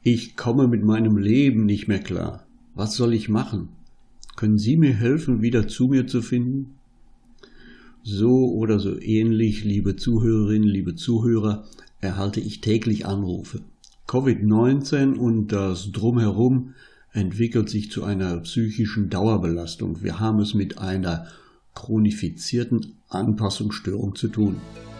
Ich komme mit meinem Leben nicht mehr klar. Was soll ich machen? Können Sie mir helfen, wieder zu mir zu finden? So oder so ähnlich, liebe Zuhörerinnen, liebe Zuhörer, erhalte ich täglich Anrufe. Covid-19 und das Drumherum entwickelt sich zu einer psychischen Dauerbelastung. Wir haben es mit einer chronifizierten Anpassungsstörung zu tun.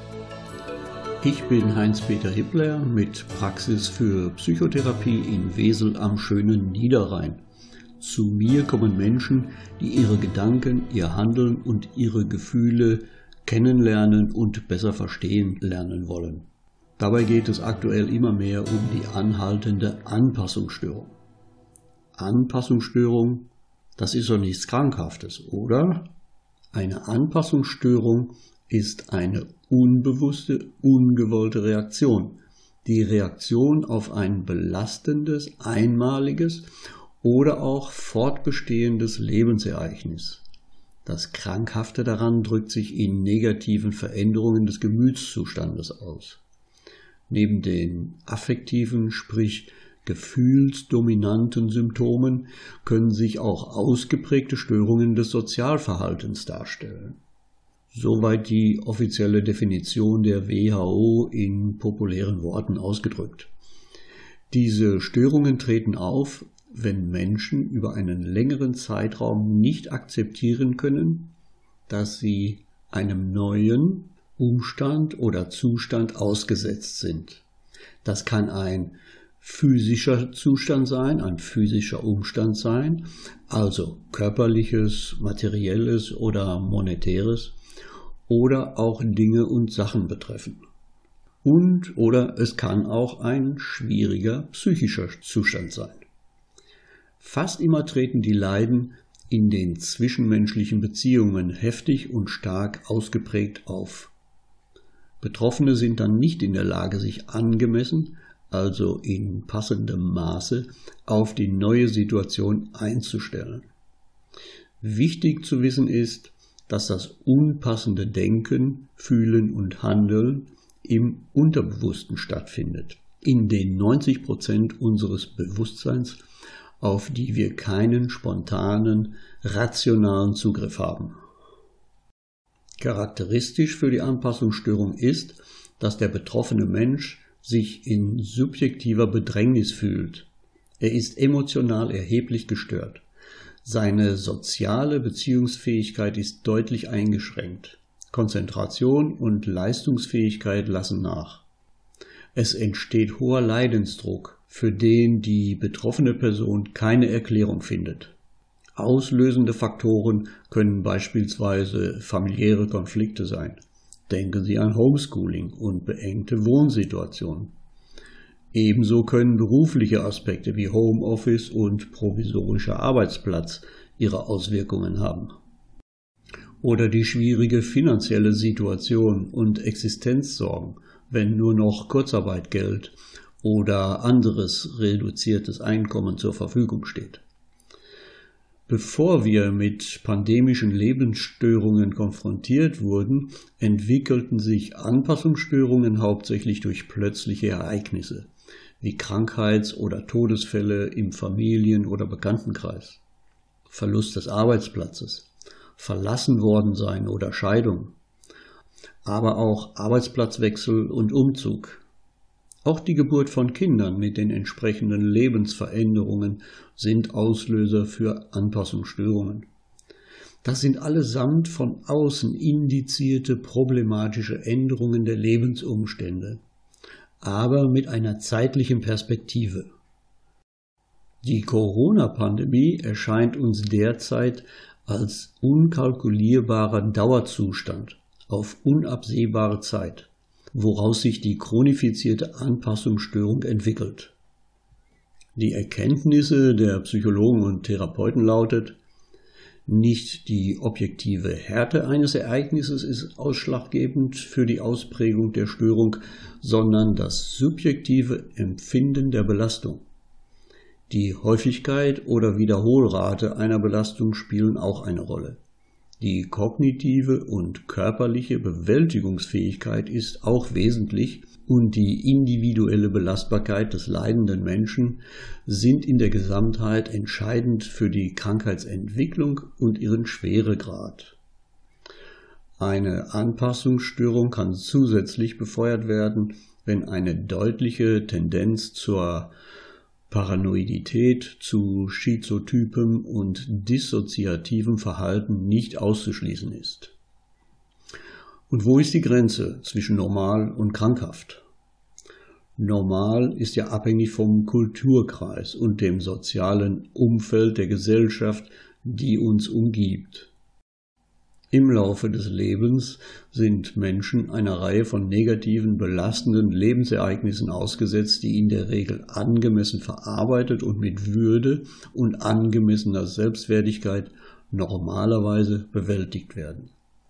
Ich bin Heinz-Peter Hippler mit Praxis für Psychotherapie in Wesel am schönen Niederrhein. Zu mir kommen Menschen, die ihre Gedanken, ihr Handeln und ihre Gefühle kennenlernen und besser verstehen lernen wollen. Dabei geht es aktuell immer mehr um die anhaltende Anpassungsstörung. Anpassungsstörung, das ist doch nichts Krankhaftes, oder? Eine Anpassungsstörung ist eine unbewusste, ungewollte Reaktion. Die Reaktion auf ein belastendes, einmaliges oder auch fortbestehendes Lebensereignis. Das Krankhafte daran drückt sich in negativen Veränderungen des Gemütszustandes aus. Neben den affektiven, sprich gefühlsdominanten Symptomen können sich auch ausgeprägte Störungen des Sozialverhaltens darstellen. Soweit die offizielle Definition der WHO in populären Worten ausgedrückt. Diese Störungen treten auf, wenn Menschen über einen längeren Zeitraum nicht akzeptieren können, dass sie einem neuen Umstand oder Zustand ausgesetzt sind. Das kann ein physischer Zustand sein, ein physischer Umstand sein, also körperliches, materielles oder monetäres, oder auch Dinge und Sachen betreffen. Oder es kann auch ein schwieriger psychischer Zustand sein. Fast immer treten die Leiden in den zwischenmenschlichen Beziehungen heftig und stark ausgeprägt auf. Betroffene sind dann nicht in der Lage, sich angemessen, also in passendem Maße, auf die neue Situation einzustellen. Wichtig zu wissen ist, dass das unpassende Denken, Fühlen und Handeln im Unterbewussten stattfindet, in den 90% unseres Bewusstseins, auf die wir keinen spontanen, rationalen Zugriff haben. Charakteristisch für die Anpassungsstörung ist, dass der betroffene Mensch sich in subjektiver Bedrängnis fühlt. Er ist emotional erheblich gestört. Seine soziale Beziehungsfähigkeit ist deutlich eingeschränkt. Konzentration und Leistungsfähigkeit lassen nach. Es entsteht hoher Leidensdruck, für den die betroffene Person keine Erklärung findet. Auslösende Faktoren können beispielsweise familiäre Konflikte sein. Denken Sie an Homeschooling und beengte Wohnsituationen. Ebenso können berufliche Aspekte wie Homeoffice und provisorischer Arbeitsplatz ihre Auswirkungen haben. Oder die schwierige finanzielle Situation und Existenzsorgen, wenn nur noch Kurzarbeit gilt oder anderes reduziertes Einkommen zur Verfügung steht. Bevor wir mit pandemischen Lebensstörungen konfrontiert wurden, entwickelten sich Anpassungsstörungen hauptsächlich durch plötzliche Ereignisse, wie Krankheits- oder Todesfälle im Familien- oder Bekanntenkreis, Verlust des Arbeitsplatzes, verlassen worden sein oder Scheidung, aber auch Arbeitsplatzwechsel und Umzug. Auch die Geburt von Kindern mit den entsprechenden Lebensveränderungen sind Auslöser für Anpassungsstörungen. Das sind allesamt von außen indizierte problematische Änderungen der Lebensumstände, aber mit einer zeitlichen Perspektive. Die Corona-Pandemie erscheint uns derzeit als unkalkulierbarer Dauerzustand auf unabsehbare Zeit, woraus sich die chronifizierte Anpassungsstörung entwickelt. Die Erkenntnisse der Psychologen und Therapeuten lautet: Nicht die objektive Härte eines Ereignisses ist ausschlaggebend für die Ausprägung der Störung, sondern das subjektive Empfinden der Belastung. Die Häufigkeit oder Wiederholrate einer Belastung spielen auch eine Rolle. Die kognitive und körperliche Bewältigungsfähigkeit ist auch wesentlich, und die individuelle Belastbarkeit des leidenden Menschen sind in der Gesamtheit entscheidend für die Krankheitsentwicklung und ihren Schweregrad. Eine Anpassungsstörung kann zusätzlich befeuert werden, wenn eine deutliche Tendenz zur Paranoidität, zu schizotypem und dissoziativem Verhalten nicht auszuschließen ist. Und wo ist die Grenze zwischen normal und krankhaft? Normal ist ja abhängig vom Kulturkreis und dem sozialen Umfeld der Gesellschaft, die uns umgibt. Im Laufe des Lebens sind Menschen einer Reihe von negativen, belastenden Lebensereignissen ausgesetzt, die in der Regel angemessen verarbeitet und mit Würde und angemessener Selbstwertigkeit normalerweise bewältigt werden.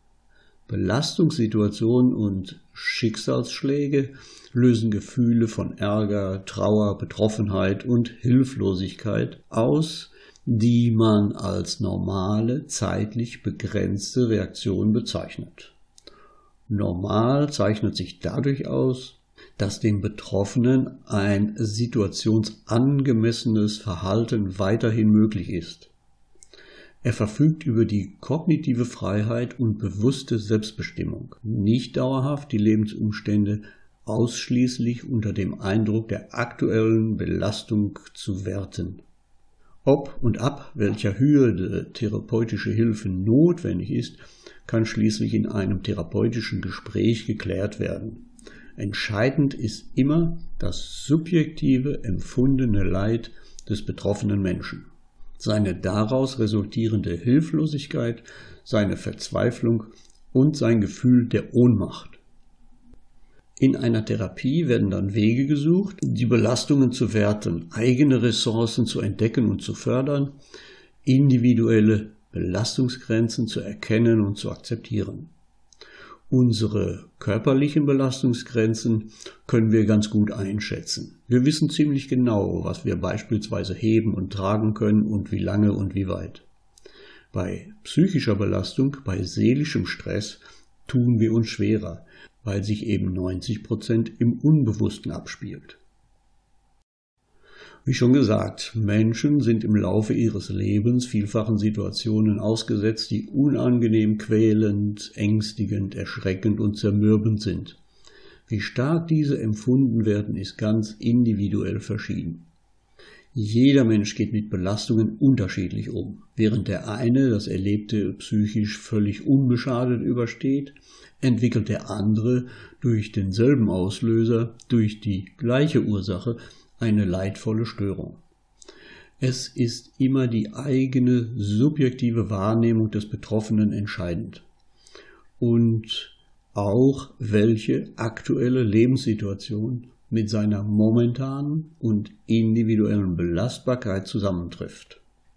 Belastungssituationen und Schicksalsschläge lösen Gefühle von Ärger, Trauer, Betroffenheit und Hilflosigkeit aus, die man als normale, zeitlich begrenzte Reaktion bezeichnet. Normal zeichnet sich dadurch aus, dass dem Betroffenen ein situationsangemessenes Verhalten weiterhin möglich ist. Er verfügt über die kognitive Freiheit und bewusste Selbstbestimmung, nicht dauerhaft die Lebensumstände ausschließlich unter dem Eindruck der aktuellen Belastung zu werten. Ob und ab welcher Höhe therapeutische Hilfe notwendig ist, kann schließlich in einem therapeutischen Gespräch geklärt werden. Entscheidend ist immer das subjektive empfundene Leid des betroffenen Menschen, seine daraus resultierende Hilflosigkeit, seine Verzweiflung und sein Gefühl der Ohnmacht. In einer Therapie werden dann Wege gesucht, die Belastungen zu werten, eigene Ressourcen zu entdecken und zu fördern, individuelle Belastungsgrenzen zu erkennen und zu akzeptieren. Unsere körperlichen Belastungsgrenzen können wir ganz gut einschätzen. Wir wissen ziemlich genau, was wir beispielsweise heben und tragen können und wie lange und wie weit. Bei psychischer Belastung, bei seelischem Stress tun wir uns schwerer, weil sich eben 90% im Unbewussten abspielt. Wie schon gesagt, Menschen sind im Laufe ihres Lebens vielfachen Situationen ausgesetzt, die unangenehm, quälend, ängstigend, erschreckend und zermürbend sind. Wie stark diese empfunden werden, ist ganz individuell verschieden. Jeder Mensch geht mit Belastungen unterschiedlich um. Während der eine das Erlebte psychisch völlig unbeschadet übersteht, entwickelt der andere durch denselben Auslöser, durch die gleiche Ursache, eine leidvolle Störung. Es ist immer die eigene subjektive Wahrnehmung des Betroffenen entscheidend. Und auch welche aktuelle Lebenssituation mit seiner momentanen und individuellen Belastbarkeit zusammentrifft.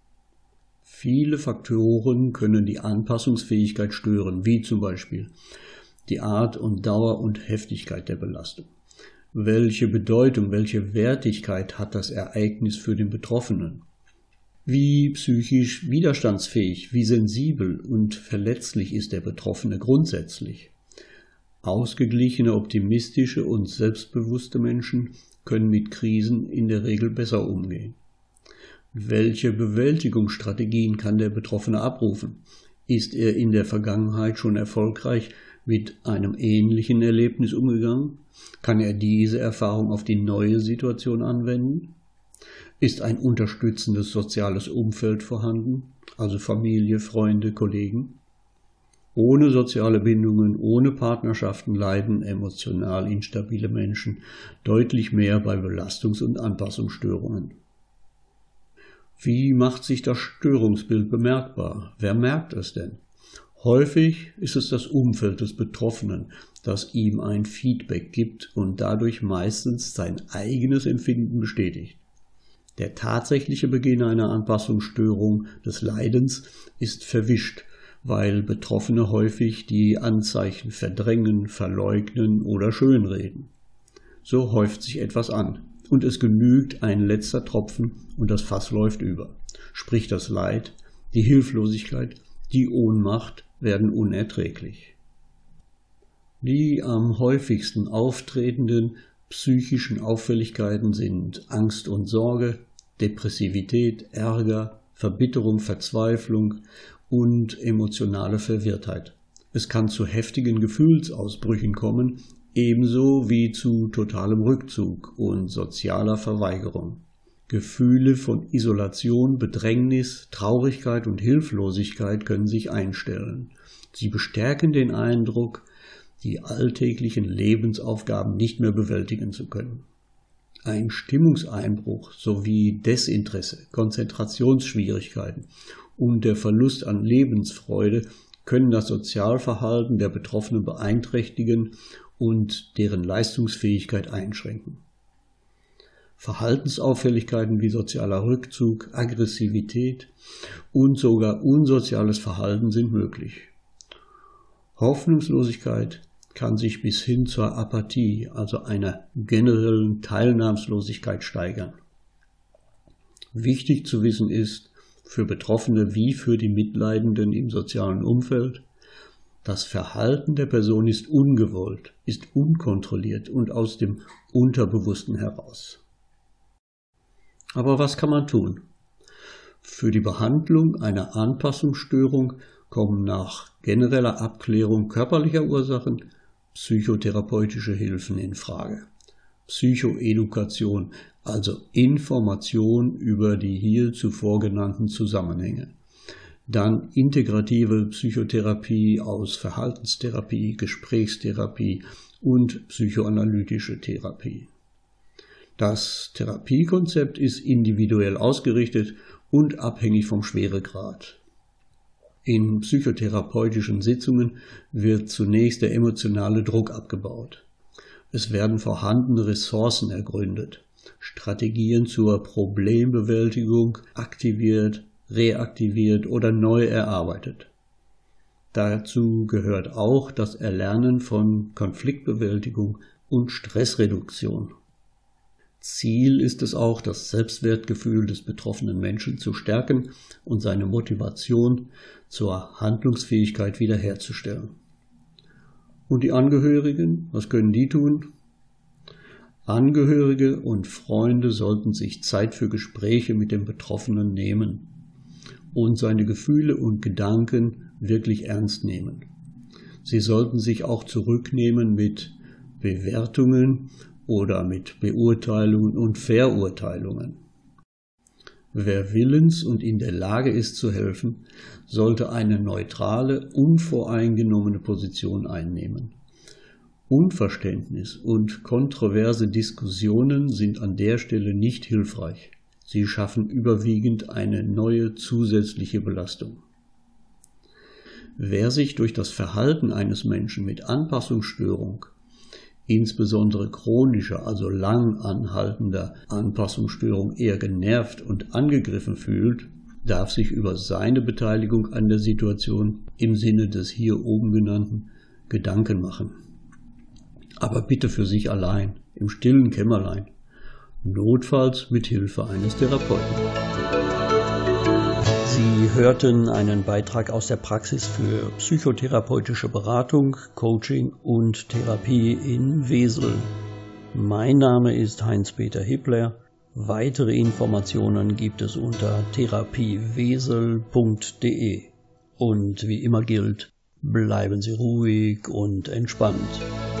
Viele Faktoren können die Anpassungsfähigkeit stören, wie zum Beispiel die Art und Dauer und Heftigkeit der Belastung. Welche Bedeutung, welche Wertigkeit hat das Ereignis für den Betroffenen? Wie psychisch widerstandsfähig, wie sensibel und verletzlich ist der Betroffene grundsätzlich? Ausgeglichene, optimistische und selbstbewusste Menschen können mit Krisen in der Regel besser umgehen. Welche Bewältigungsstrategien kann der Betroffene abrufen? Ist er in der Vergangenheit schon erfolgreich mit einem ähnlichen Erlebnis umgegangen? Kann er diese Erfahrung auf die neue Situation anwenden? Ist ein unterstützendes soziales Umfeld vorhanden, also Familie, Freunde, Kollegen? Ohne soziale Bindungen, ohne Partnerschaften leiden emotional instabile Menschen deutlich mehr bei Belastungs- und Anpassungsstörungen. Wie macht sich das Störungsbild bemerkbar? Wer merkt es denn? Häufig ist es das Umfeld des Betroffenen, das ihm ein Feedback gibt und dadurch meistens sein eigenes Empfinden bestätigt. Der tatsächliche Beginn einer Anpassungsstörung des Leidens ist verwischt, weil Betroffene häufig die Anzeichen verdrängen, verleugnen oder schönreden. So häuft sich etwas an und es genügt ein letzter Tropfen und das Fass läuft über. Sprich das Leid, die Hilflosigkeit, die Ohnmacht werden unerträglich. Die am häufigsten auftretenden psychischen Auffälligkeiten sind Angst und Sorge, Depressivität, Ärger, Verbitterung, Verzweiflung und emotionale Verwirrtheit. Es kann zu heftigen Gefühlsausbrüchen kommen, ebenso wie zu totalem Rückzug und sozialer Verweigerung. Gefühle von Isolation, Bedrängnis, Traurigkeit und Hilflosigkeit können sich einstellen. Sie bestärken den Eindruck, die alltäglichen Lebensaufgaben nicht mehr bewältigen zu können. Ein Stimmungseinbruch sowie Desinteresse, Konzentrationsschwierigkeiten und der Verlust an Lebensfreude können das Sozialverhalten der Betroffenen beeinträchtigen und deren Leistungsfähigkeit einschränken. Verhaltensauffälligkeiten wie sozialer Rückzug, Aggressivität und sogar unsoziales Verhalten sind möglich. Hoffnungslosigkeit kann sich bis hin zur Apathie, also einer generellen Teilnahmslosigkeit, steigern. Wichtig zu wissen ist, für Betroffene wie für die Mitleidenden im sozialen Umfeld, das Verhalten der Person ist ungewollt, ist unkontrolliert und aus dem Unterbewussten heraus. Aber was kann man tun? Für die Behandlung einer Anpassungsstörung kommen nach genereller Abklärung körperlicher Ursachen psychotherapeutische Hilfen in Frage. Psychoedukation, also Information über die hier zuvor genannten Zusammenhänge. Dann integrative Psychotherapie aus Verhaltenstherapie, Gesprächstherapie und psychoanalytische Therapie. Das Therapiekonzept ist individuell ausgerichtet und abhängig vom Schweregrad. In psychotherapeutischen Sitzungen wird zunächst der emotionale Druck abgebaut. Es werden vorhandene Ressourcen ergründet, Strategien zur Problembewältigung aktiviert, reaktiviert oder neu erarbeitet. Dazu gehört auch das Erlernen von Konfliktbewältigung und Stressreduktion. Ziel ist es auch, das Selbstwertgefühl des betroffenen Menschen zu stärken und seine Motivation zur Handlungsfähigkeit wiederherzustellen. Und die Angehörigen, was können die tun? Angehörige und Freunde sollten sich Zeit für Gespräche mit dem Betroffenen nehmen und seine Gefühle und Gedanken wirklich ernst nehmen. Sie sollten sich auch zurücknehmen mit Bewertungen oder mit Beurteilungen und Verurteilungen. Wer willens und in der Lage ist zu helfen, sollte eine neutrale, unvoreingenommene Position einnehmen. Unverständnis und kontroverse Diskussionen sind an der Stelle nicht hilfreich. Sie schaffen überwiegend eine neue zusätzliche Belastung. Wer sich durch das Verhalten eines Menschen mit Anpassungsstörung, insbesondere chronischer, also lang anhaltender Anpassungsstörung eher genervt und angegriffen fühlt, darf sich über seine Beteiligung an der Situation im Sinne des hier oben genannten Gedanken machen. Aber bitte für sich allein, im stillen Kämmerlein, notfalls mit Hilfe eines Therapeuten. Sie hörten einen Beitrag aus der Praxis für psychotherapeutische Beratung, Coaching und Therapie in Wesel. Mein Name ist Heinz-Peter Hippler. Weitere Informationen gibt es unter therapiewesel.de. Und wie immer gilt, bleiben Sie ruhig und entspannt.